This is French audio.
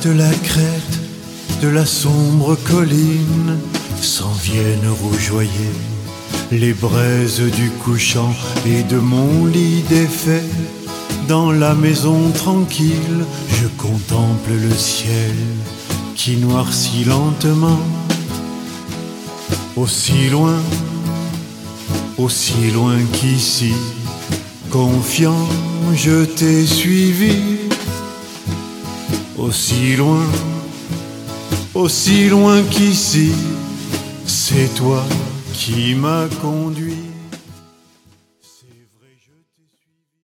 de la crête de la sombre colline s'en viennent rougeoyer les braises du couchant et de mon lit défait. Dans la maison tranquille, je contemple le ciel qui noircit lentement. Aussi loin qu'ici, confiant, je t'ai suivi. Aussi loin qu'ici, c'est toi qui m'as conduit.